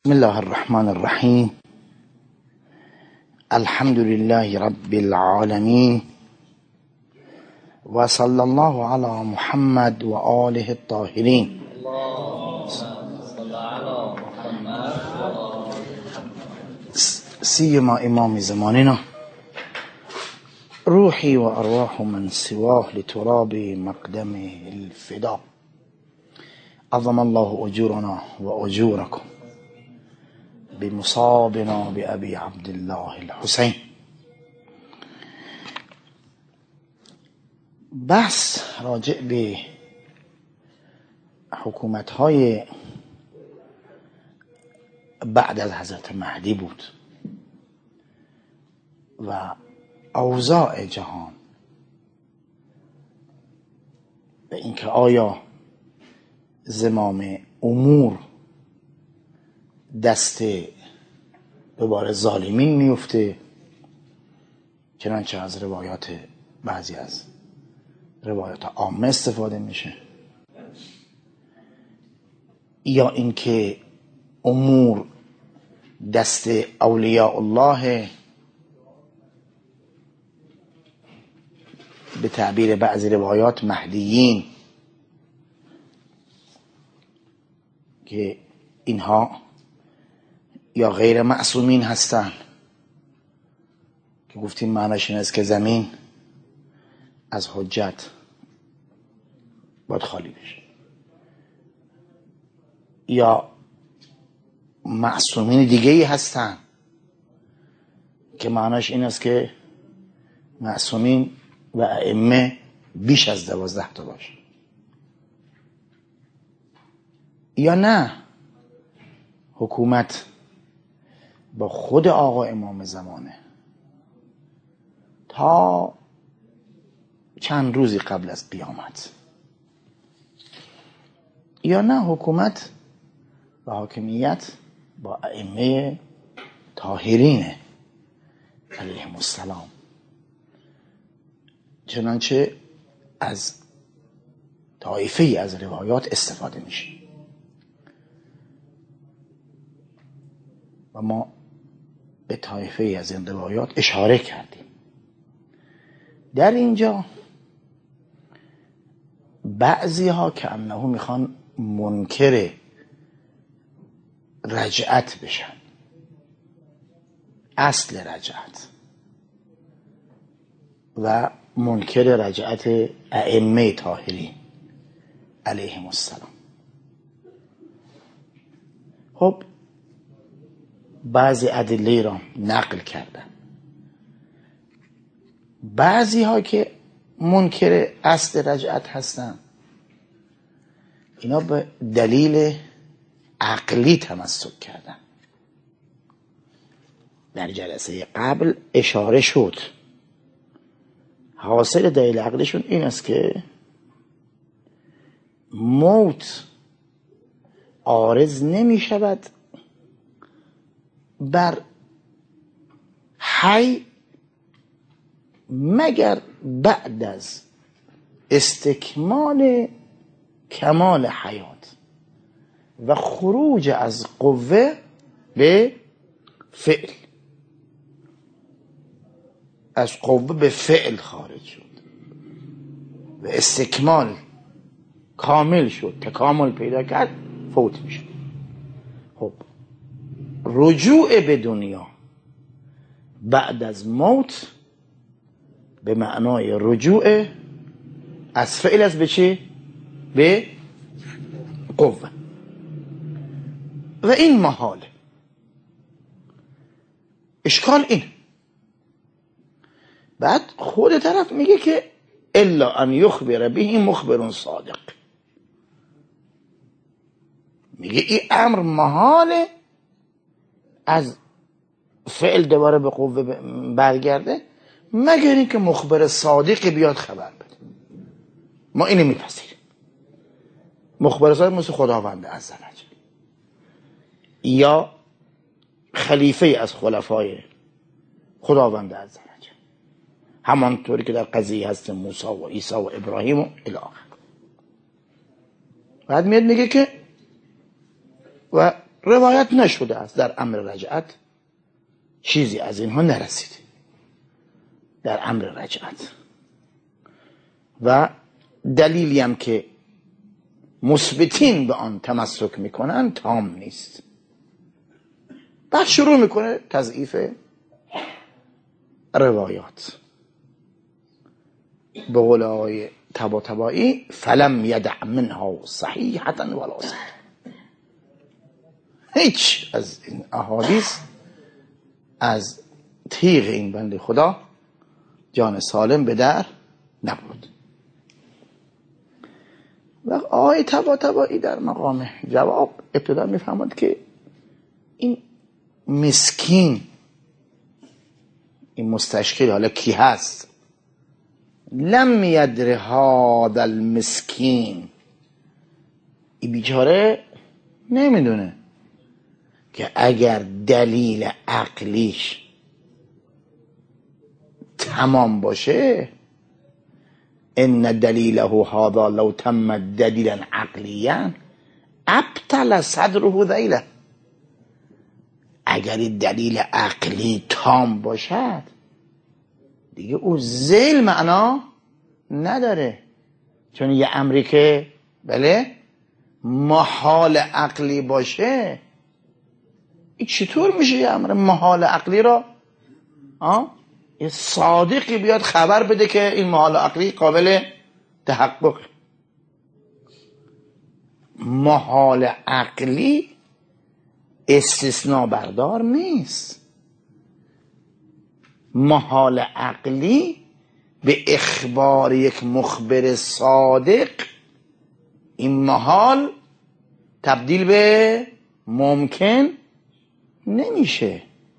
بسم الله الرحمن الرحيم. الحمد لله رب العالمين، وصلى الله على محمد وآله الطاهرين. سيما إمام زماننا روحي وأرواح من سواه لتراب مقدمه الفداء. عظم الله أجورنا وأجوركم بمصابنا بأبي عبد الله الحسين. بحث راجع به حکومت‌های بعد از حضرت مهدی بود و اوضاع جهان و اینکه آیا زمام امور دست دوباره ظالمین میفته، چنانچه از روایات بعضی از روایات عامه استفاده میشه، یا اینکه امور دست اولیاء الله، به تعبیر بعضی روایات مهدیین، که اینها یا غیر معصومین هستن که گفتیم معناش این است که زمین از حجت باید خالی بشه، یا معصومین دیگه ای هستن که معناش این است که معصومین و ائمه بیش از 12 تا باشه، یا نه حکومت با خود آقا امام زمانه تا چند روزی قبل از قیامت، یا نه حکومت و حاکمیت با ائمه طاهرین علیهم السلام، چنانچه از طایفه از روایات استفاده میشه و ما به طایفه از این روایات اشاره کردیم. در اینجا بعضی ها که انه میخوان منکر رجعت بشن، اصل رجعت و منکر رجعت ائمه طاهرین علیهم السلام. خب بعضی ادله را نقل کردن، بعضی ها که منکر اصل رجعت هستن اینا به دلیل عقلی تمسک کردن. در جلسه قبل اشاره شد حاصل دلیل عقلیشون این است که موت عارض نمی شود بر حی مگر بعد از استکمال کمال حیات و خروج از قوه به فعل، از قوه به فعل خارج شد و استکمال کامل شد، تکامل پیدا کرد، فوت میشه. خب رجوع به دنیا بعد از موت به معنای رجوع از فعل است به چه؟ به قوه، و این محاله. اشکال این، بعد خود طرف میگه که الا ان یخبر به مخبر صادق، میگه این امر محاله از فعل دوباره به قوه برگرده مگر اینکه مخبر صادق بیاد خبر بده. ما اینو میپذیریم. مخبر صادق مثل خداوند عزوجل یا خلیفه از خلفای خداوند عزوجل، همانطوری که در قضیه هست موسی و عیسی و ابراهیم و الی آخر. بعد میاد میگه که و روایت نشده است در امر رجعت چیزی از اینها نرسید در امر رجعت. و دلیلی هم که مثبتین به آن تمسک میکنن تام نیست. بعد شروع میکنه تضعیف روایات. به قول آقای طباطبایی فلم یدع منها صحیحة ولا صحیحة، هیچ از این احادیث از تیغ این بنده خدا جان سالم به در نبود. و آقای طباطبایی در مقام جواب ابتدا میفهمد که این مسکین، این مستشکل حالا کی هست؟ لم یدر هذا المسکین، این بیچاره نمیدونه که اگر دلیل عقلیش تمام باشه، ان دلیله هذا لو تم دلیلا عقلیا ابطل صدره ذیله، اگر دلیل عقلی تام باشد دیگه او ذیل معنا نداره. چون یه امری که بله محال عقلی باشه، این چطور میشه یه امر محال عقلی را یه صادقی بیاد خبر بده که این محال عقلی قابل تحقق؟ محال عقلی استثناء بردار نیست. محال عقلی به اخبار یک مخبر صادق این محال تبدیل به ممکن نمیشه.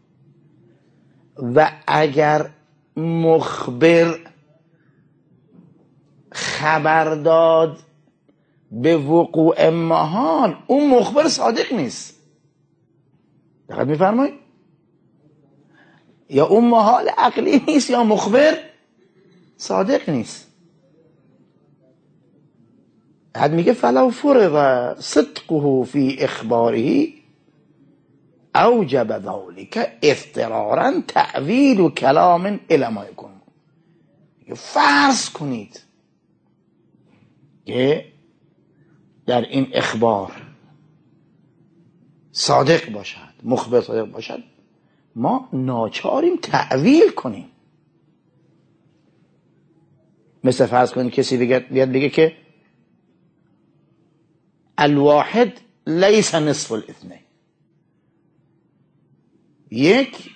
و اگر مخبر خبر داد به وقوع محال، اون مخبر صادق نیست. دقت میفرمایید؟ یا اون محال عقلی نیست یا مخبر صادق نیست. حد میگه فلو فرض صدقه فی اخباره اوجب ذلك اضطرارا تأویل کلام الی ما یکون. فرض کنید که در این اخبار صادق باشد، مخبر صادق باشد، ما ناچاریم تأویل کنیم. مثل فرض کنید کسی بیاد بگه که الواحد لیس نصف الاثنین، یک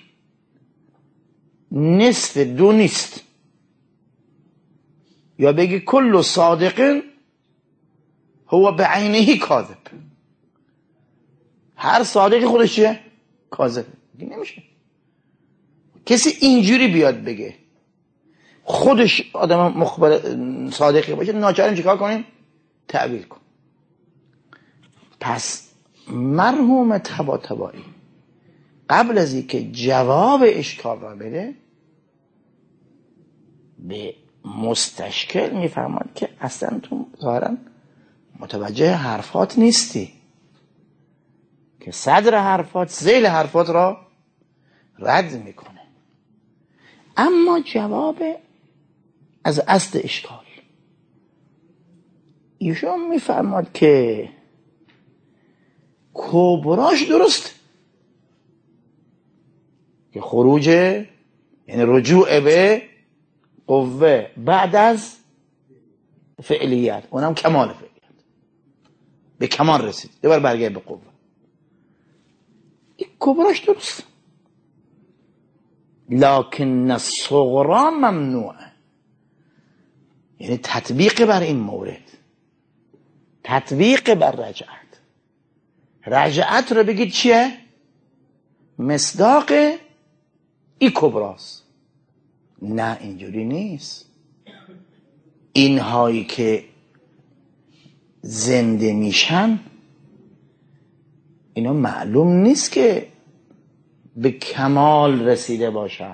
نصف دو نیست. یا بگه کل صادق هو بعینه کاذب، هر صادقی خودش چیه؟ کاذب. نمیشه کسی اینجوری بیاد بگه، خودش آدم مخبر صادقی باشه، ناچاریم چیکار کنیم؟ تأویل کن. پس مرحوم طباطبایی قبل از اینکه جواب اشکال را بده به مستشکل میفهمد که اصلا تو ظاهرا متوجه حرفات نیستی، که صدر حرفات ذیل حرفات را رد میکنه. اما جواب از اصل اشکال ایشون میفرماد که کبراش درست، که خروج یعنی رجوع به قوه بعد از فعلیت، اونم کمال فعلیت، به کمال رسید، دوباره برگرد به قوه. این کبراش درست، لکن الصغرا ممنوعه. یعنی تطبیق بر این مورد، تطبیق بر رجعت. رجعت رو بگید چیه؟ مصداق ای کبراست. نه اینجوری نیست. اینهایی که زنده میشن اینا معلوم نیست که به کمال رسیده باشن،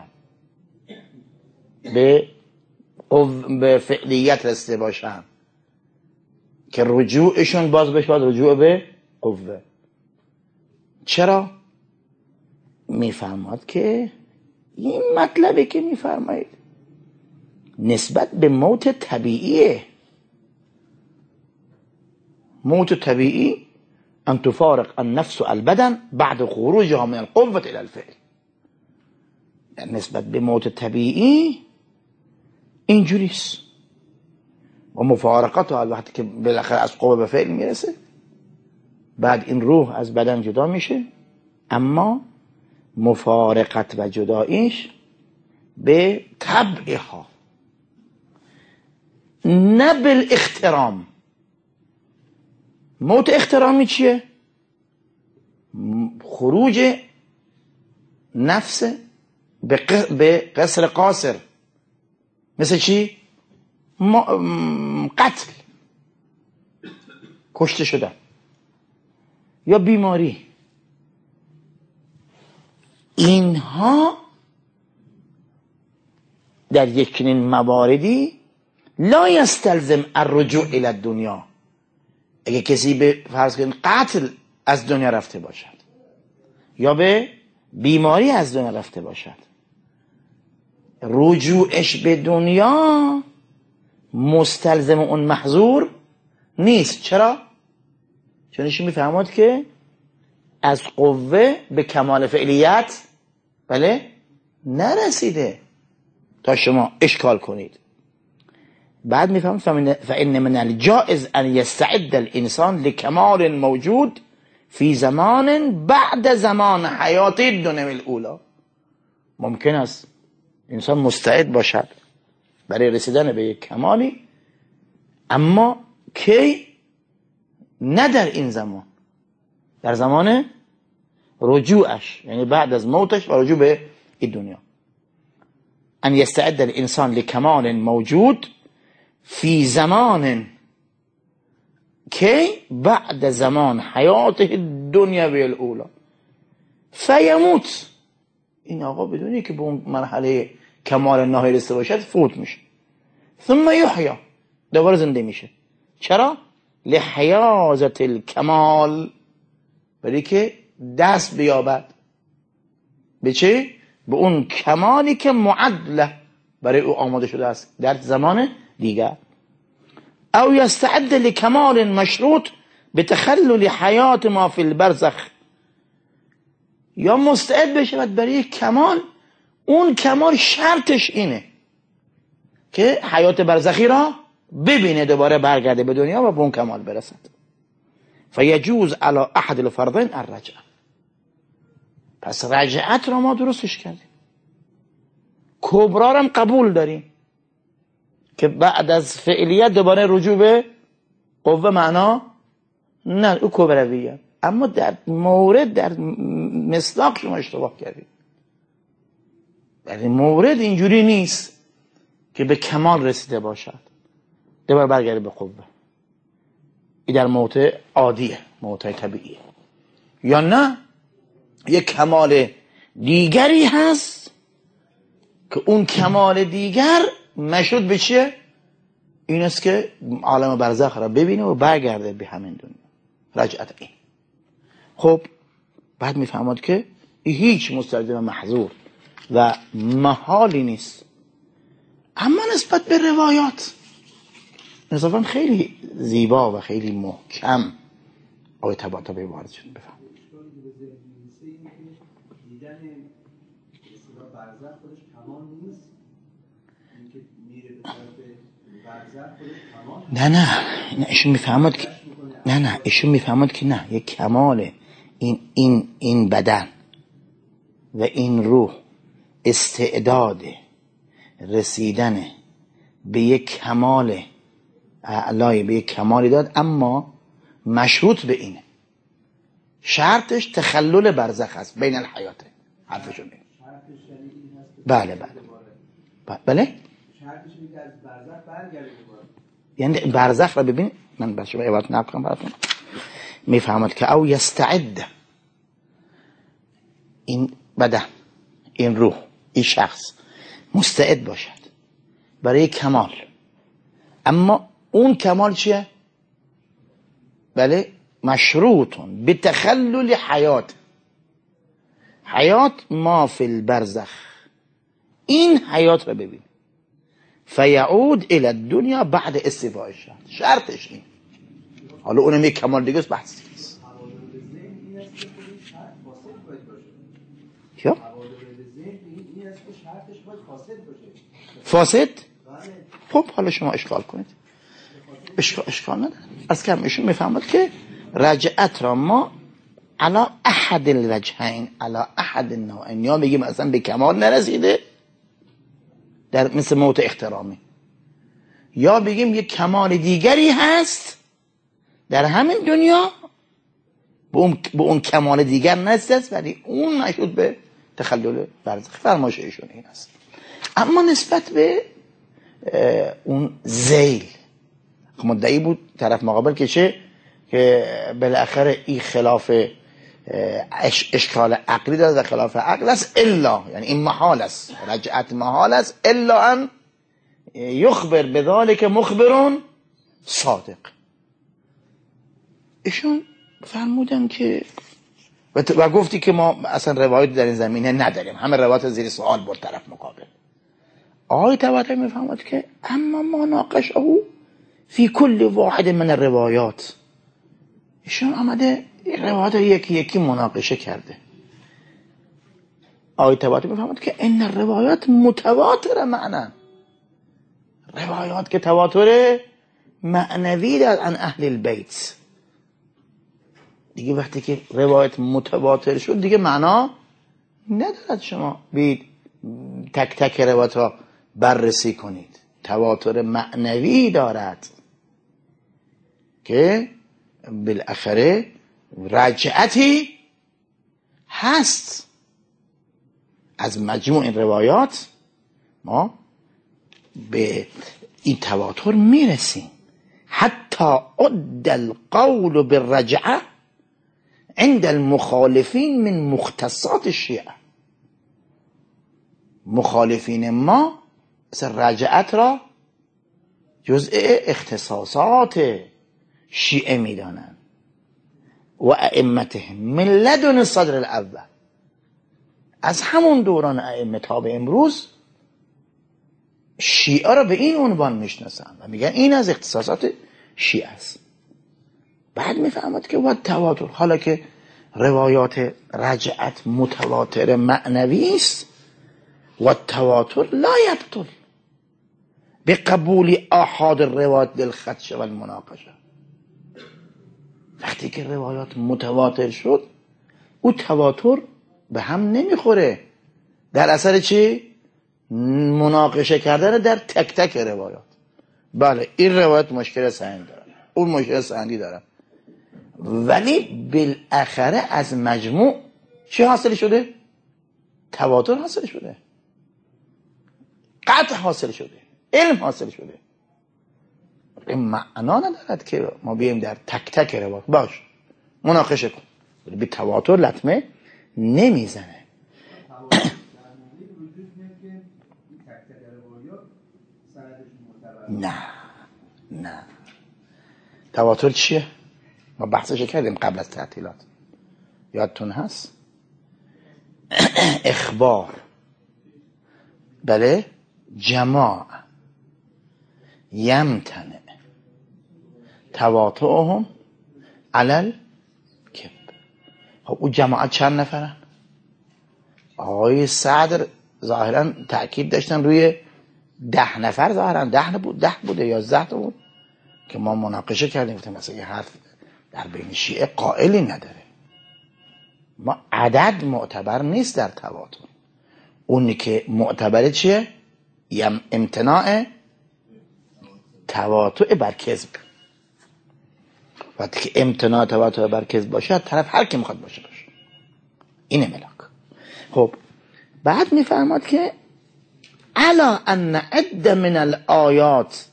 به فعلیت رسیده باشن، که رجوعشون باز بشه باید رجوع به قوه. چرا؟ میفرماد که این مطلبی که میفرمایید نسبت به موت طبیعیه. موت طبیعی ان تفارق النفس البدن بعد خروجها من القوة الى الفعل. یعنی نسبت به موت طبیعی اینجوریست و مفارقتها وقتی که بالاخره از قوه به فعل میرسه، بعد این روح از بدن جدا میشه، اما مفارقت و جداییش به طبعها، نه بالاخترام. موت اخترامی چیه؟ خروج نفس به قصر قاصر. مثل چی؟ قتل، کشته شدن یا بیماری. اینها در یک چنین مواردی لا یستلزم الرجوع الی الدنیا. اگه کسی به فرض کنید قتل از دنیا رفته باشد یا به بیماری از دنیا رفته باشد، رجوعش به دنیا مستلزم اون محظور نیست. چرا؟ چون ایشون میفهمد که از قوه به کمال فعلیت نرسیده تا شما اشکال کنید. بعد میفهم فإن من الجائز ان يستعد الانسان لكمال موجود في زمان بعد زمان حیات الدنیا الاولى. ممکن است انسان مستعد باشد برای رسیدن به یک کمالی، اما کی؟ نه در این زمان، در زمان رجوعش، یعنی بعد از موتش و رجوع به این دنیا. ان يستعد الانسان لكمال موجود فی زمان کی؟ بعد زمان حیات الدنیا الاولی فیموت. این آقا بدونی که به اون مرحله کمال نهایی رسیده باشد فوت میشه، ثم یحیا، دوباره زنده میشه. چرا؟ لحیازت الکمال، برای که دست بیابد به چه؟ به اون کمالی که معدله برای او آماده شده است در زمان دیگر. او یستعد لکمال مشروط بتخلل حیات ما فی البرزخ، یا مستعد بشود برای کمال، اون کمال شرطش اینه که حیات برزخی را ببینه، دوباره برگرده به دنیا و به اون کمال برسد. فیجوز علی احد الفرضین الرجعه. پس رجعت را ما درستش کردیم، کبرا را هم قبول داریم که بعد از فعلیت دوباره رجوع به قوه معنا نه، او کبرویه. اما در مورد، در مصداق شما اشتباه کردید. در مورد اینجوری نیست که به کمال رسیده باشد دوباره برگرده به قوه. این در موت عادیه، موت طبیعیه. یا نه، یک کمال دیگری هست که اون کمال دیگر مشروط به چیه؟ این است که عالم برزخ را ببینه و برگرده به همین دنیا. رجعت این. خب بعد میفهمد که هیچ مستلزم محظور و محالی نیست. اما نسبت به روایات نظرم خیلی زیبا و خیلی محکم آقای طباطبایی وارد شد. بفهم دیدن اصطلاح برزخ خودش تمام نیست، اینکه میره به طرف برزخ خودش تمام نه ایشون میفهمد که نه ایشون میفهمد که نه، یک کمال این بدن و این روح استعداد رسیدن به یک کمال اعلای، به یک کمالی داد، اما مشروط به اینه، شرطش تخلل برزخ است بین الحیاته. حرفشون اینه. بله شرطش اینه که از برزخ برگرده دوباره، یعنی برزخ را ببین. من بر شما عبارت نقل کنم براتون. میفهمد که او یستعد، این بدن، این روح، این شخص مستعد باشد برای کمال، اما اون کمال چیه؟ بله، مشروطون به تخلل حیات، الحیات ما فی البرزخ، این حیات رو ببین. فیعود الی الدنیا بعد استیفاء الشرط، شرطش این. حالا اونم یک کمال دیگه است، بحث دیگه است. چیا؟ فاسد؟ خب حالا شما اشکال کنید، اشکال نداره. از کم ایشون میفهمد که رجعت را ما علا احد الوجهین، علا احد النوعین، یا بگیم اصلا به کمال نرسیده در مثل موت احترامی، یا بگیم یک کمال دیگری هست در همین دنیا به اون کمال دیگر نرسید ولی اون مشهود به تخلل برزخ. فرمایش ایشون این است. اما نسبت به اون ذیل مدعی بود طرف مقابل که چه، که بالاخره این خلاف اشکال عقلی داره و خلاف عقل است، الا یعنی این محال است، رجعت محال است، الا ان یخبر بذالک مخبرون صادق. ایشون فرمودن که و گفتی که ما اصلا روایت در این زمینه نداریم، همه روایت زیر سوال برد طرف مقابل. آقای طباطبایی میفهمد که اما مناقشه فی کل واحد من الروایات، ایشون آمده روایت یکی یکی مناقشه کرده. آقای طباطبایی میفهمد که این روایات متواتر معنا، روایات که تواتر معنوی دارد عن اهل البیت. دیگه وقتی که روایت متواتر شد دیگه معنا ندارد شما بید تک تک روایت را بررسی کنید. تواتر معنوی دارد که بالاخره رجعتی هست. از مجموع این روایات ما به این تواتر میرسیم. حتی عد القول بالرجعه عند المخالفین من مختصات الشیعه. مخالفین ما رجعت را جزء اختصاصات شیعه میدانند و ائمتهم من لدن الصدر الاول، از همون دوران ائمه تا به امروز شیعه را به این عنوان میشناسند و میگن این از اختصاصات شیعه است. بعد میفهمد که باید تواتر، حالا که روایات رجعت متواتر معنوی است و تواتر لا یبطل به قبول آحاد روایات بالخدش و المناقشه. وقتی که روایات متواتر شد او تواتر به هم نمیخوره. در اثر چی؟ مناقشه کردن در تک تک روایات. بله این روایت مشکل سند داره، اون مشکل سندی داره، ولی بالاخره از مجموع چی حاصل شده؟ تواتر حاصل شده، قطع حاصل شده، علم حاصل شده. این معنا ندارد که ما بیایم در تک تک روایات باش مناقشه کن، ولی به تواتر لطمه نمیزنه. نه تواتر چیه؟ ما بحثش کردیم قبل از تعطیلات، یادتون هست؟ اخبار، بله، جماع یمتنع تواطؤهم علی الکذب. خب او جماعت چند نفرن؟ آقای صدر ظاهرا تأکید داشتن روی 10 نفر، ظاهرا 10 بوده یا 11 بود که ما مناقشه کردیم. گفتیم مثلا یه حرف در بین شیعه قائلی نداره، ما عدد معتبر نیست در تواتر. اونی که معتبره چیه؟ امتناع تواتر بر کذب. وقتی که امتناع تواتر بر کذب باشه طرف هر کی میخواد باشه. اینه ملاک. خب بعد میفرماد که الا ان عد من الآیات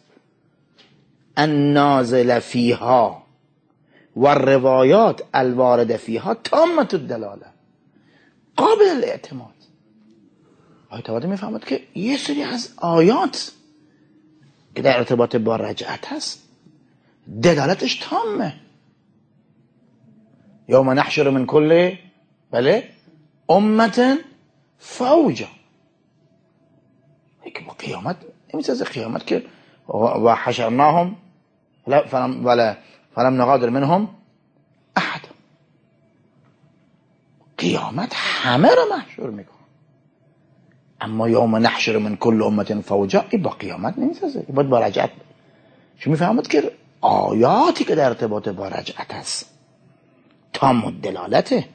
النازل فیها و الروایات الوارد فیها تامة الدلاله قابل الاعتماد. آیه تواتر میفهمد که یه سری از آیات که در ارتباط با رجعت هست دلالتش تامه. یوم نحشر من کل، بله، امة فوجا. که با قیامت نمیسازه. قیامت که و حشرناهم فلم نغادر منهم احد. قیامت همه رو محشور میکنه. اما یوم نحشر من کل امت فوجا، این با قیامت نمیسازه، باید با رجعت. شما میفهمید که آیاتی که در ارتباط با رجعت هست تام الدلالته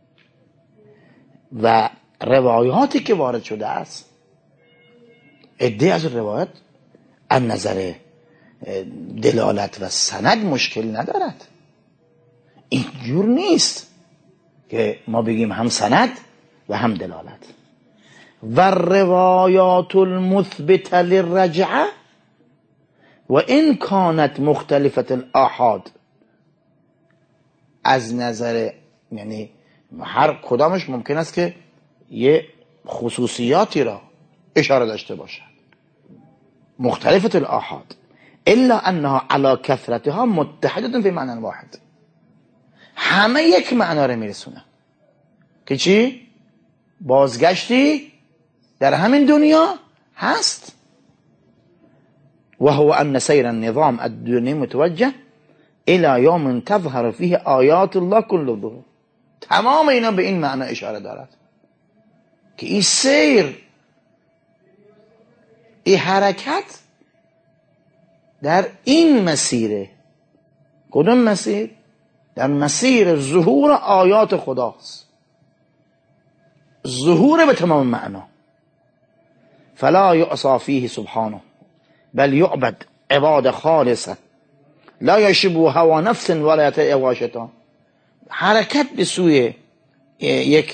و روایاتی که وارد شده است، عده از روایت از نظر دلالت و سند مشکل ندارد. اینجور نیست که ما بگیم هم سند و هم دلالت. و روایات المثبت للرجعه و این کانت مختلفت الآحاد، از نظر یعنی هر کدامش ممکن است که یه خصوصیاتی را اشاره داشته باشد، مختلفت الآحاد، الا انها على کثرتها متحدة فی معنی واحد، همه یک معنا رو میرسونه که چی؟ بازگشتی در همین دنیا هست. و هو ان سیر النظام الدنیوی متوجه الى یوم تظهر فیه آیات الله کل ظهور. تمام اینا به این معنی اشاره دارد که این سیر، این حرکت در این مسیره. کدوم مسیر؟ در مسیر ظهور آیات خداست، ظهور به تمام معنا. فلا یعصى فیه سبحانه بل یعبد عباد خالصه لا یشبه هوا نفس ولا یتبع شیطان. حرکت به سوی یک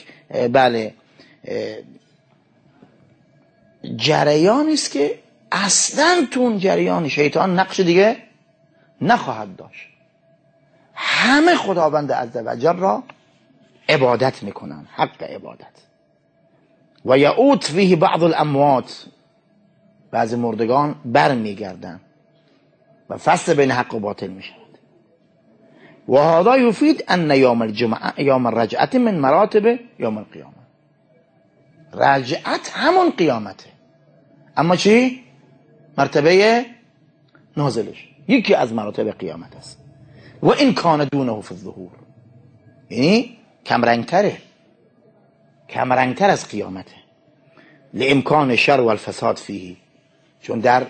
جریانی است که اصلا تو اون جریان شیطان نقش دیگه نخواهد داشت. همه خداوند عزوجل را عبادت میکنن، حق عبادت. و یعود فیه بعض الاموات، بعضی مردگان بر میگردن و فصل بین حق و باطل میشود. و هذا یفید ان یوم الجمعه یوم الرجعت من مراتب یوم القیامه. رجعت همون قیامته، اما چی؟ مرتبه نازلش یکی از مراتب قیامت است. و این کان دونه فی الظهور، یعنی کمرنگتر از قیامته. لامکان شر و الفساد فیه، چون در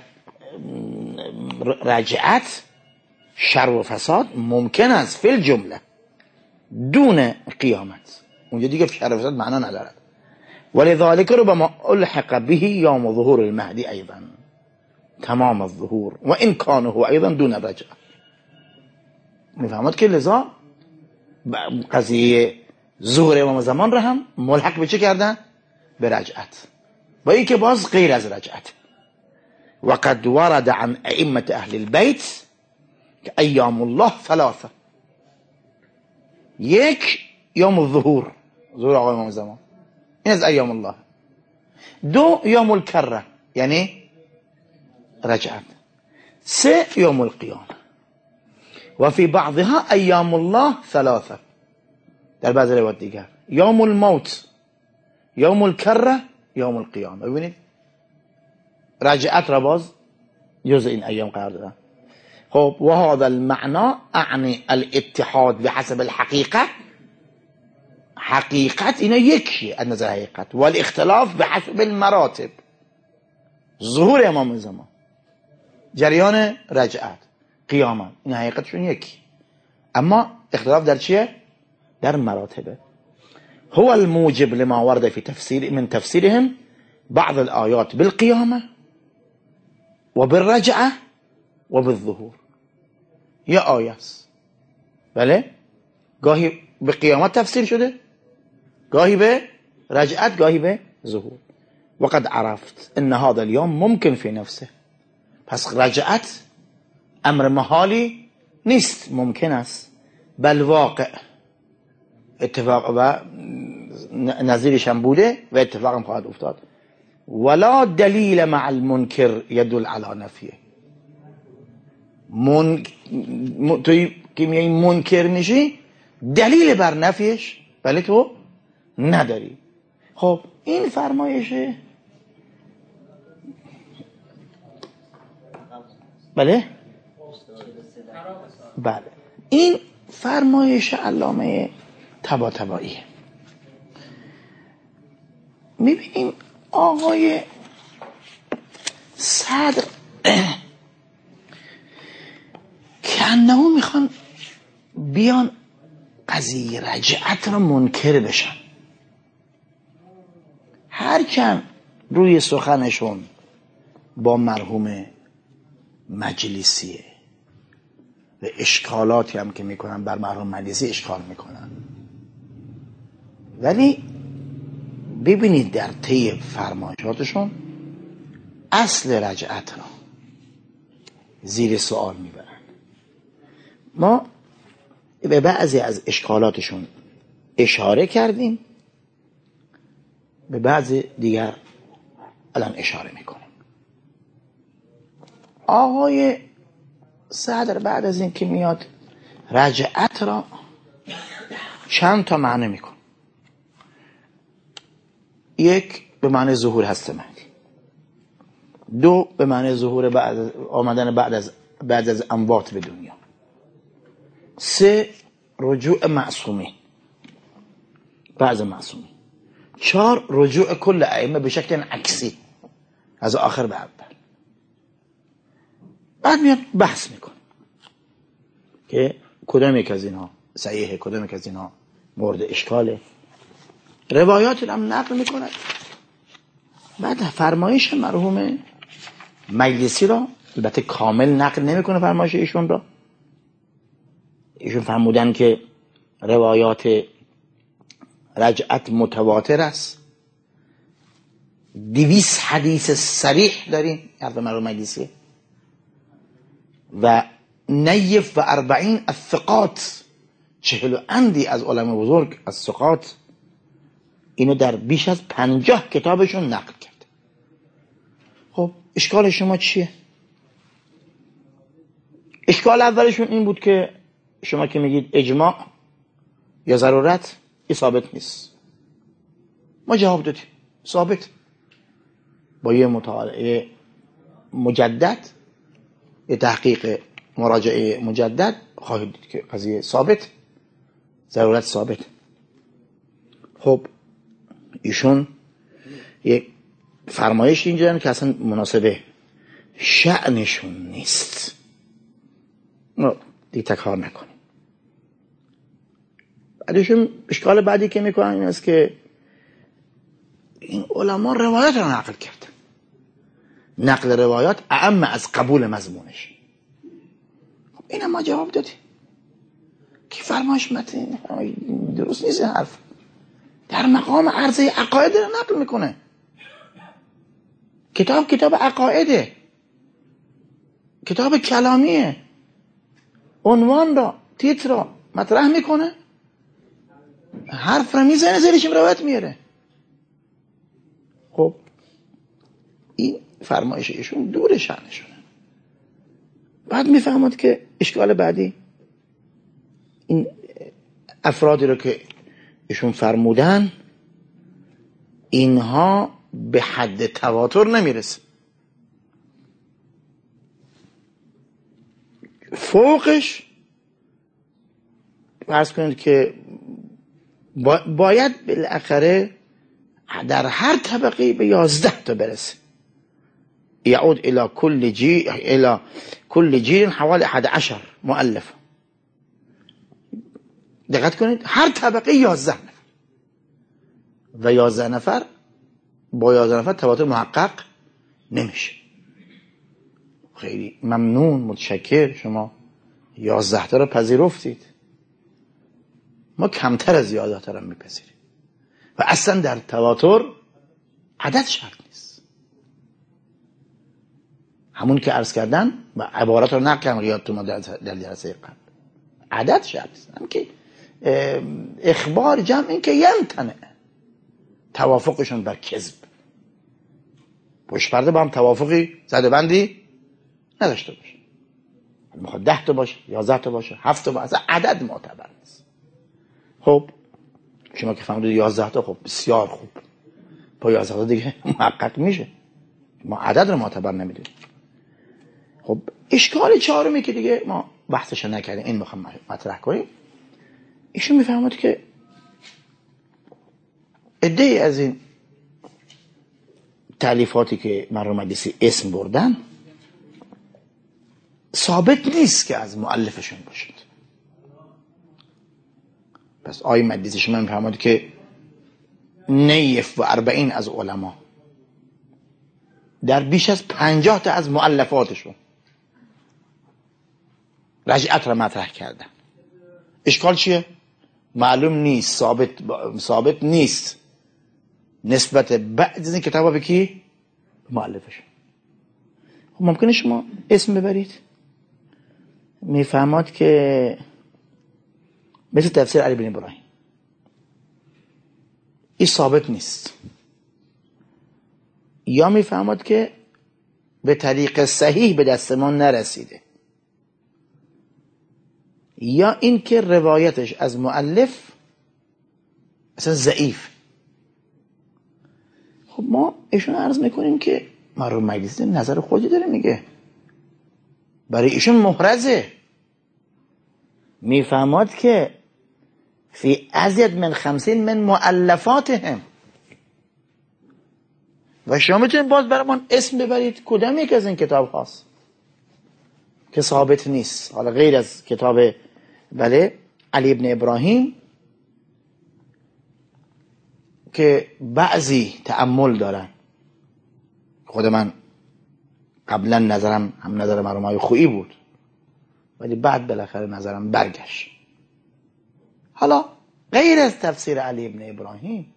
رجعت شر و فساد ممکن است فی الجمله دون قیامت. اونجا دیگه شر و فساد معنا ندارد. ولذلك ربما الحق به یوم ظهور المهدی ایضا تمام الظهور و این کان هو ایضا دون الرجعه. میفهمد که لذا قضیه ظهور امام زمان را هم ملحق به چه کردن؟ به رجعت، با این که باز غیر از رجعت. وقد ورد عن ائمه اهل البيت که ایام الله ثلاثه. یک، یوم الظهور، ظهور آقای امام زمان، این از ایام الله. دو، یوم الکره، یعنی رجعت. سه، یوم القیامه. و فی بعضها ایام الله ثلاثه، در بعض روایات دیگر یوم الموت، یوم الکره، یوم القیامه. ببینید رجعت را باز جز این ایام قرار دادن. خب و هذا المعنى اعنی الاتحاد بحسب الحقیقه. حقیقت اینا یکیه از نظر حقیقت، و الاختلاف بحسب المراتب. ظهور امام زمان، جریان رجعت، قیامت، این حقیقتشون یکی، اما اختلاف در چیه؟ در مراتبه. هو الموجب لما ورد في تفسير من تفسيرهم بعض الآيات بالقيامة وبالرجعة وبالظهور. یا آیه است، بله، گاهی به قیامت تفسیر شده، گاهی به رجعت، گاهی به ظهور. وقد عرفت ان هذا اليوم ممکن فی نفسه. پس رجعت امر محالی نیست، ممکن است، بل واقع، اتفاق و نظیرش هم بوده و اتفاق هم خواهد افتاد. ولا دلیل مع المنکر يدل على نفیه. توی که میای منکر میشی، دلیل بر نفیش بله تو نداری. خب این فرمایشه بله این فرمایش علامه طباطبائیه. میبینیم آقای صدر کانه میخوان بیان قضیه رجعت را منکر بشن. هرچند روی سخنشون با مرحوم مجلسیه و اشکالاتی هم که میکنن بر مرحوم مجلسی اشکال میکنن، ولی ببینید در طی فرمایشاتشون اصل رجعت را زیر سوال میبرن. ما به بعضی از اشکالاتشون اشاره کردیم، به بعضی دیگر الان اشاره میکنیم. آقای صدر بعد از این که میاد رجعت را چند تا معنی میکن. یک به معنی ظهور هست مهدی، دو به معنی ظهور آمدن بعد از اموات به دنیا، سه رجوع معصومی بعض معصومی، چهار رجوع کل ائمه به شکل عکسی از آخر به اول. بعد میاد بحث میکنه که کدام یک از اینها صحیحه، کدام یک از اینها مورد اشکاله، روایات هم نقل میکنه. بعد فرمایش مرحوم مجلسی را البته کامل نقل نمیکنه، فرمایش ایشون را. ایشون فرمودن که روایات رجعت متواتر است، 200 حدیث صریح داریم، حرف مرحوم مجلسی، و نیف و 40 الثقات، 40 اندی از علماء بزرگ از ثقات اینو در بیش از 50 کتابشون نقل کرد. خب اشکال شما چیه؟ اشکال اولشون این بود که شما که میگید اجماع یا ضرورت، این ثابت نیست. ما جواب دادیم ثابت، با یه مطالعه مجدد، یه تحقیق مراجعه مجدد خواهید دید که قضیه ثابت، ضرورت ثابت. خب ایشون یک فرمایش اینجا دارن که اصلا مناسبه شأنشون نیست، دیگه تکرار نکنیم. بعدشون اشکال بعدی که میکنن این است که این علما روایات رو نقل کردن، نقل روایات اعم از قبول مضمونش. خب اینم ما جواب دادیم که فرمایش متن درست نیست. حرف در مقام عرضه عقاید رو نقل میکنه. کتاب عقایده، کتاب کلامیه، عنوان را تیتر را مطرح میکنه، حرف را میزنه زیرش روایت میاره. خب این فرمایش ایشون دور شأنشونه. بعد میفهمد که اشکال بعدی این افرادی رو که ایشون فرمودن اینها به حد تواتر نمیرسه، فوقش فرض کنید که باید بالاخره در هر طبقه به 11 تا برسه. یعود الى کل جیل حوالي 11 مؤلف. دقت کنید هر طبقه 11 نفر و 11 نفر با 11 نفر تواتر محقق نمیشه. خیلی ممنون، متشکر، شما 11 تا رو پذیرفتید، ما کمتر از 11 تا رو میپذیریم. و اصلا در تواتر عدد شرط نیست. همون که عرض کردن و عبارت رو نقل کردم یادتون در جلسه قبل، عدد شرط نیست. هم که اخبار جمع این که یمتنه توافقشون بر کذب، پشت پرده با هم توافقی زده بندی نداشته باشه. میخواد 10 تا باشه، 11 تا باشه، 7 تا باشه، عدد معتبر نیست. خب شما که فهمیدید 11 تا، خب بسیار خوب، با 11 تا دیگه محقق میشه، ما عدد رو معتبر نمیدیم. خب اشکال چهارمی که دیگه ما بحثش نکردیم، این میخوام مطرح کنیم. ایشون میفهمد که عده‌ای از این تالیفاتی که مرحوم مجلسی اسم بردن ثابت نیست که از مؤلفشون باشد. پس آقای مجلسی شما میفهمد که نیف و 40 از علما در بیش از 50 تا از مؤلفاتشون رجعت را مطرح کردن. اشکال چیه؟ معلوم نیست، ثابت نیست نسبت بعضی از این کتابا به کی؟ مؤلفشون. خب ممکنه شما اسم ببرید، میفهمد که مثل تفسیر علی بن ابراهیم این ثابت نیست، یا میفهمد که به طریق صحیح به دست ما نرسیده، یا این که روایتش از مؤلف اصلا ضعیف. خب ما ایشون عرض میکنیم که مرحوم مجلسی نظر خودی داره میگه، برای ایشون محرزه، میفهمد که فی ازید من 50 من مؤلفاتهم. و شما میتونید باز برامون اسم ببرید کدام یک از این کتاب هاست که ثابت نیست، حالا غیر از کتاب علی ابن ابراهیم که بعضی تأمل دارن. خود من قبلا نظرم هم نظر مرحوم خویی بود، ولی بعد بالاخره نظرم برگشت. حالا غیر از تفسیر علی ابن ابراهیم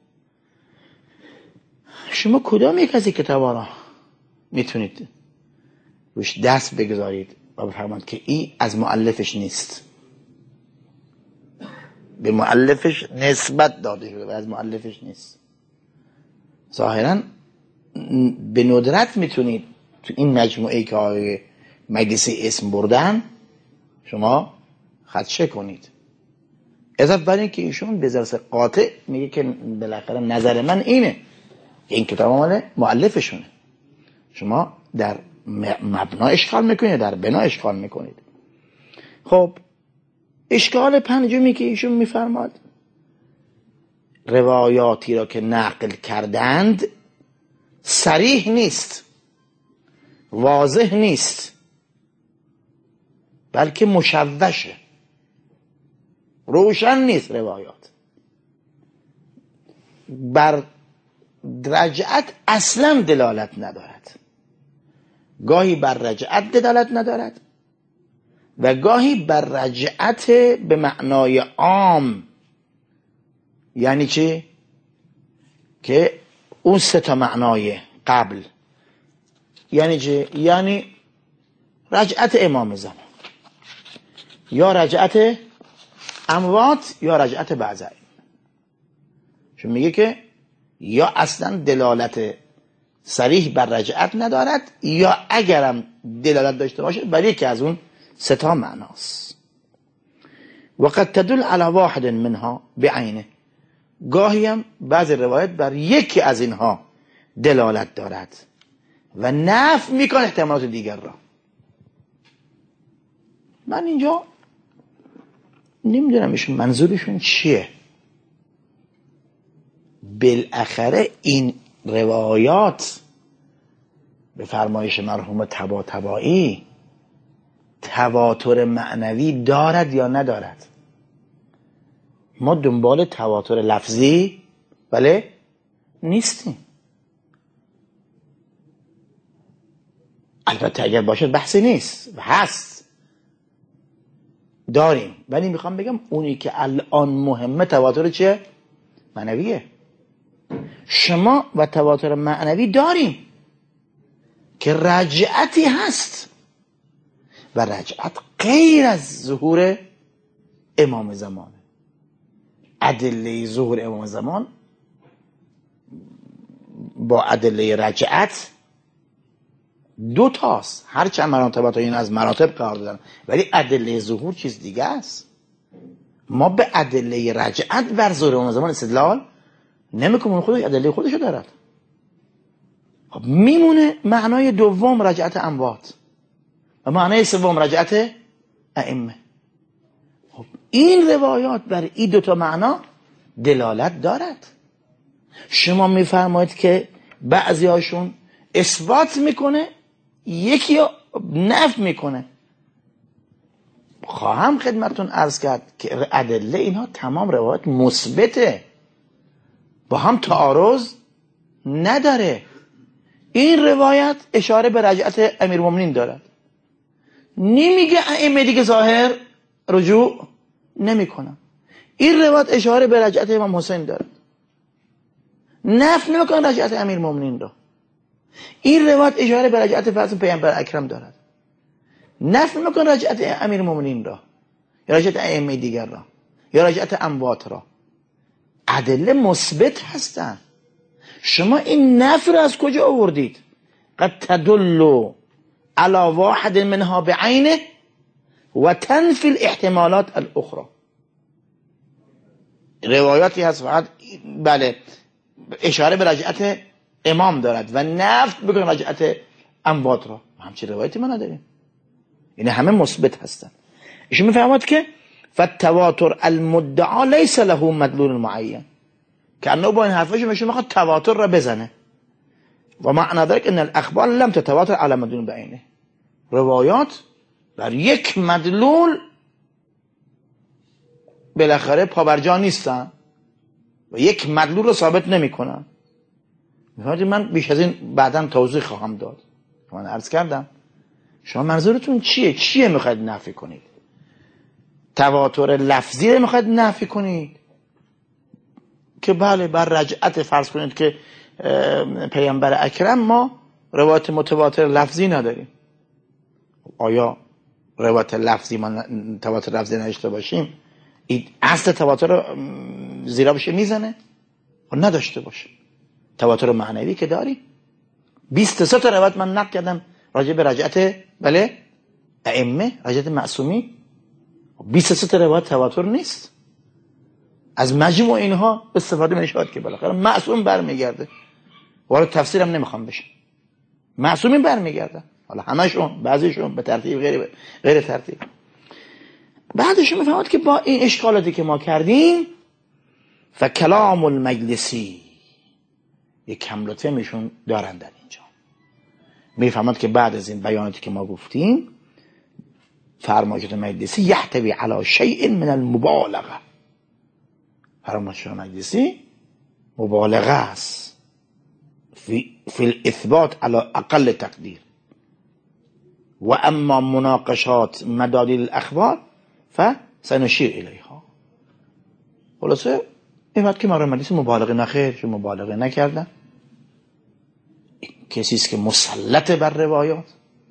شما کدام یک از این کتابا را میتونید روش دست بگذارید و بفرمایید که این از مؤلفش نیست، به مؤلفش نسبت داده شده و از مؤلفش نیست؟ ظاهرا به ندرت میتونید تو این مجموعه که آقای مجلسی اسم بردن شما خدشه کنید. اضافه بر این که ایشون به ظرف قاطع میگه که بالاخره نظر من اینه که این کتاب مال مؤلفشونه. شما در مبنا اشکال میکنید، در بنا اشکال میکنید. خب اشکال پنجمی که ایشون میفرماد، روایاتی را که نقل کردند صریح نیست، واضح نیست، بلکه مشوشه، روشن نیست. روایات بر رجعت اصلا دلالت ندارد، گاهی بر رجعت دلالت ندارد و گاهی بر رجعت به معنای عام. یعنی چی؟ که اون 3 معنای قبل. یعنی چی؟ یعنی رجعت امام زمان، یا رجعت اموات، یا رجعت بعضی. چون میگه که یا اصلا دلالت صریح بر رجعت ندارد، یا اگرم دلالت داشته باشه بر یکی از اون 3 معناست. وقد تدل على واحد منها بعینه، گاهی هم بعض روایت بر یکی از اینها دلالت دارد و نفی میکنه احتمالات دیگر را. من اینجا نمیدونم ایشون منظورشون چیه. بالاخره این روایات به فرمایش مرحوم طباطبایی تواتر معنوی دارد یا ندارد؟ ما دنبال تواتر لفظی بله نیستیم. البته اگر باشد بحثی نیست، هست، داریم، ولی میخوام بگم اونی که الان مهمه تواتر چیه؟ معنویه. شما و تواتر معنوی داریم که رجعتی هست و رجعت غیر از ظهور امام زمانه. ادله ظهور امام زمان با ادله رجعت 2 تاست، هرچند مراتبات این از مراتب قرار دادن، ولی ادله ظهور چیز دیگه است. ما به ادله رجعت بر ظهور اون زمان استدلال نمیکنه، خودش ادله خودشو دارد. خب میمونه معنای دوم رجعت اموات و معنای سوم رجعت ائمه. خب این روایات بر این دو تا معنا دلالت دارد. شما میفرمایید که بعضی هاشون اثبات میکنه، یکی ها نفی میکنه. خواهم خدمتون عرض کرد که ادله اینها تمام روایات مثبته، با هم تعارض نداره. این روایت اشاره به رجعت امیرالمومنین دارد، نمیگه ائمه دیگه ظاهر رجوع نمیکنن. این روایت اشاره به رجعت امام حسین دارد، نفی نمیکنه رجعت امیرالمومنین را. این روایت اشاره به رجعت فرض پیامبر اکرم دارد، نفی میکنه رجعت امیرالمومنین را یا رجعت ائمه دیگر را یا رجعت اموات را. ادله مثبت هستن. شما این نفی را از کجا آوردید؟ قد تدل على واحد منها بعینه و تنفی الاحتمالات الاخرى. روایاتی هست فقط بله اشاره به رجعت امام دارد و نفی بکنه رجعت اموات را. همچین روایتی ما نداریم. یعنی همه مثبت هستن. ایشون میفهمد که فالتواتر المدعا لیس له مدلول معین، که انه با این حرفش میشه میخواد تواتر را بزنه. و معنی ذلك ان الاخبار لم تتواتر على مدلول بعینه. روایات بر یک مدلول بالاخره پابرجا نیستن و یک مدلول رو ثابت نمیکنن. من بیش از این بعداً توضیح خواهم داد. من عرض کردم شما منظورتون چیه میخواید نفی کنید؟ تواتر لفظی رو میخواید نفی کنید که بله بر رجعت فرض کنید که پیامبر اکرم ما روایت متواتر لفظی نداریم. آیا روایت لفظی ما تواتر لفظی نداشته باشیم این اصل تواتر رو زیرا بشه میزنه؟ و نداشته باشه. تواتر معنوی که داریم. 23 تا روایت من نقل کردم راجع به رجعت بله ائمه، رجعت معصومی. 23 تا روایت تواتر نیست. از مجموع اینها استفاده میشه که بالاخره معصوم برمیگرده. وارد تفسیرم نمیخوام بشم. معصومین برمیگردن. حالا همشون، بعضیشون به ترتیب غیر ترتیب. بعدش میفهمید که با این اشکالاتی که ما کردیم فکلام المجلسی یک کم لطفه میشون دارن در اینجا. میفهمد که بعد از این بیاناتی که ما گفتیم فرمایشات مجلسی یحتوی علی شیء من المبالغه. فرمایشات مجلسی مبالغه است فی الاثبات علی اقل تقدیر. و اما مناقشات مدادیل الاخبار فسنشیر الیها. خلاصه این وقت که مرحوم مجلسی مبالغه نخیر، چون مبالغه نکردن. کسی است که مسلط بر روایات،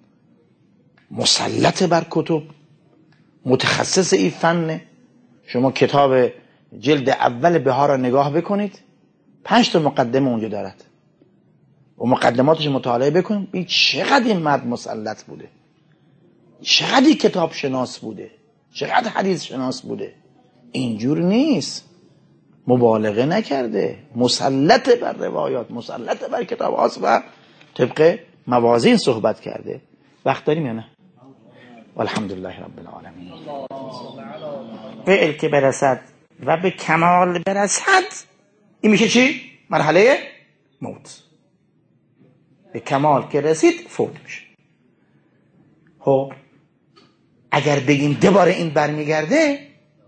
مسلط بر کتب، متخصص این فن. شما کتاب جلد اول بهار را نگاه بکنید، 5 تا مقدمه اونجا دارد و مقدماتش مطالعه بکنید ببینید چقدر این مرد مسلط بوده، چقدر کتاب شناس بوده، چقدر حدیث شناس بوده. اینجور نیست، مبالغه نکرده، مسلط بر روایات، مسلط بر کتاب هاست و طبق موازین صحبت کرده. وقت داریم یا نه؟ والحمدلله رب العالمین. فعل که برسد و به کمال برسد این میشه چی؟ مرحله موت. به کمال که رسید فوت میشه. خب اگر بگیم دوباره این برمیگرده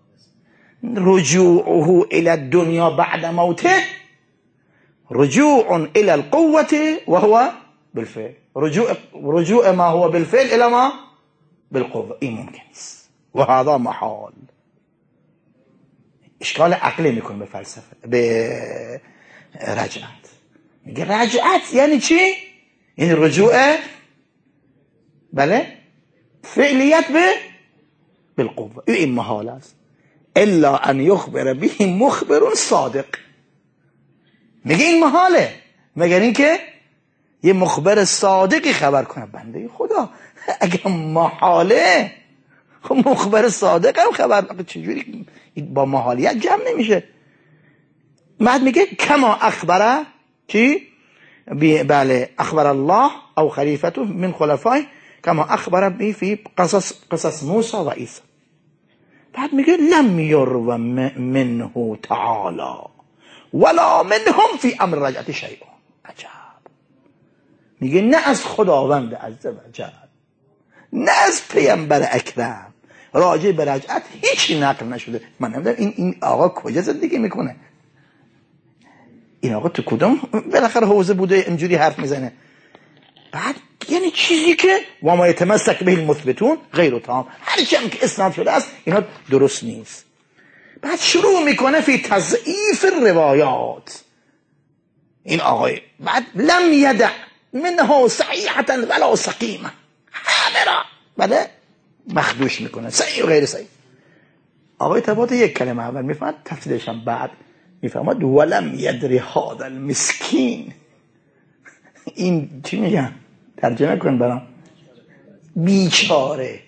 رجوعه الى الدنیا بعد موته رجوع الى القوة وهو بالفعل. رجوع ما هو بالفعل الى ما بالقوة این ممکن است و هذا محال. اشکال عقلی میکنه به فلسفه، به رجعت. میگه رجعت یعنی چی؟ یعنی رجوع بله فعلیت به بالقوة. این محال است الا ان یخبر به مخبر صادق. میگه این محاله مگر این که یه مخبر صادقی خبر کنه. بنده خدا اگر محاله خب مخبر صادق هم خبر چجوری با محالیت جمع نمیشه؟ بعد میگه کما اخبره چی؟ بله اخبر الله او خلیفته من خلفای کما اخبر بی فی قصص موسی و عیسی. بعد میگه لم یرو منه تعالی ولا منهم فی امر رجعت شیء. عجب. میگه نه از خداوند عزوجل نه از پیامبر اکرم راجع به رجعت هیچی نقل نشده. من نمیدونم این آقا کجا زندگی میکنه؟ این آقا تو کدوم بالاخره حوزه بوده اینجوری حرف میزنه؟ بعد یعنی چیزی که و ما یتمسک به المثبتون غیر تام، هر چی هم که اسناد شده است اینا درست نیست. بعد شروع میکنه فی تضعیف الروایات این آقای. بعد لم یدع منها صحیحه ولا سقیمه، همه را بله مخدوش میکنه، صحیح و غیر صحیح. آقای طباطی یک کلمه اول میفهمد، تفسیرش هم بعد میفهمد ولم یدری هذا المسکین. این چی میگن؟ ترجمه کن برام. بیچاره.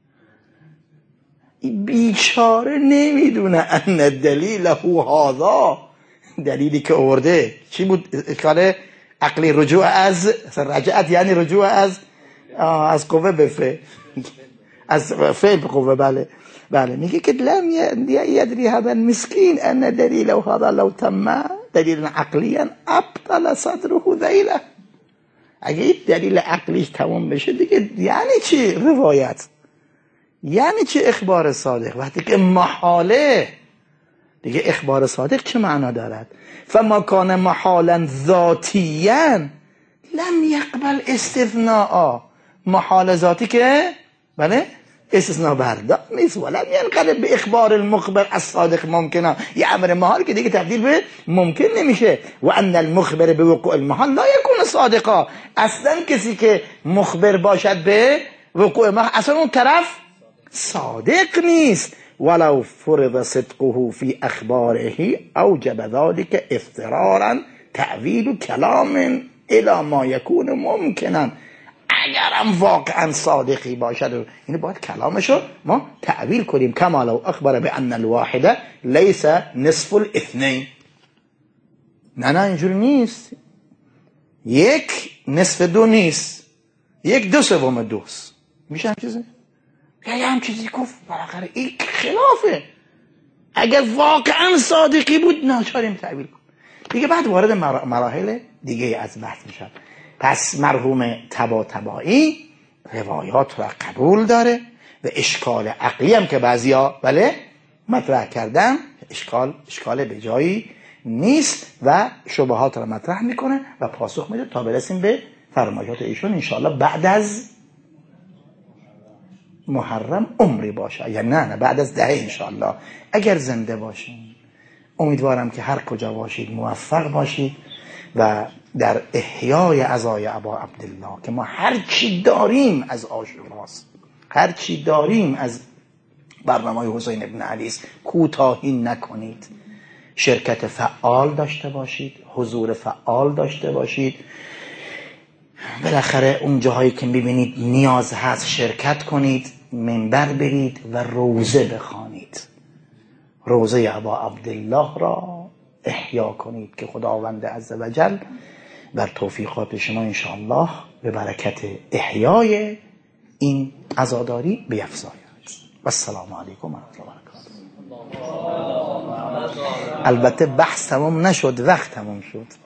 بیچاره نمیدونه ان دلیل هذا، دلیلی که آورده چی بود؟ اشکال عقلی رجوع از رجعت، یعنی رجوع از قوه به فعل، از فعل به قوه. بله میگه که لم یدری هذا المسکین ان دلیل هذا لو تم دلیل عقلیا ابطل صدره ذیله. اگه این دلیل عقلیش تمام بشه دیگه یعنی چی روایت؟ یعنی چی اخبار صادق؟ وقتی که محاله دیگه اخبار صادق چه معنا دارد؟ فما کان محالا ذاتیا لم یقبل استثناء. محال ذاتی که بله استثناء بردار نیست. ولم ینقلب به اخبار المخبر الصادق ممکنه. یه امر محال که دیگه تبدیل به ممکن نمیشه. و ان المخبر به وقوع المحال لا یکون صادقا. اصلا کسی که مخبر باشد به وقوع محال اصلا اون طرف صادق نیست. ولو فرض صدقه في اخباره اوجب ذلك اضطرارا تعویل کلام الى ما یکون ممکنا. اگرم واقعا صادقی باشد اینو باید کلامشو ما تعویل کنیم. کما لو اخبر بان الواحد ليس نصف الاثنين. نه اینجوری نیست. یک نصف دو نیست، یک دو سوم دوست. میشه هم چیزی؟ یه هم چیزی گفت بالاخره این خلافه. اگر واقعا صادقی بود ناچاریم تعویل کنیم دیگه. بعد وارد مراحل دیگه از بحث میشن. پس مرحوم طباطبایی روایات را قبول داره و اشکال عقلی هم که بعضیا بله مطرح کردن اشکال به جایی نیست و شبهات را مطرح میکنه و پاسخ میده تا برسیم به فرمایشات ایشون انشاءالله بعد از محرم عمری باشه یا نه بعد از 10 انشاءالله اگر زنده باشیم. امیدوارم که هر کجا باشید موفق باشید و در احیای عزای ابا عبدالله که ما هر چی داریم از عاشوراست، هر چی داریم از برنامه حسین ابن علی است، کوتاهی نکنید. شرکت فعال داشته باشید، حضور فعال داشته باشید. بالاخره اون جاهایی که میبینید نیاز هست شرکت کنید، منبر برید و روزه بخوانید. روزه ابا عبدالله را احیا کنید که خداوند عزوجل بر توفیقات شما انشاءالله به برکت احیای این عزاداری بیفزاید. و السلام علیکم و رحمت الله و برکاته. البته بحث تمام نشد، وقت تمام شد.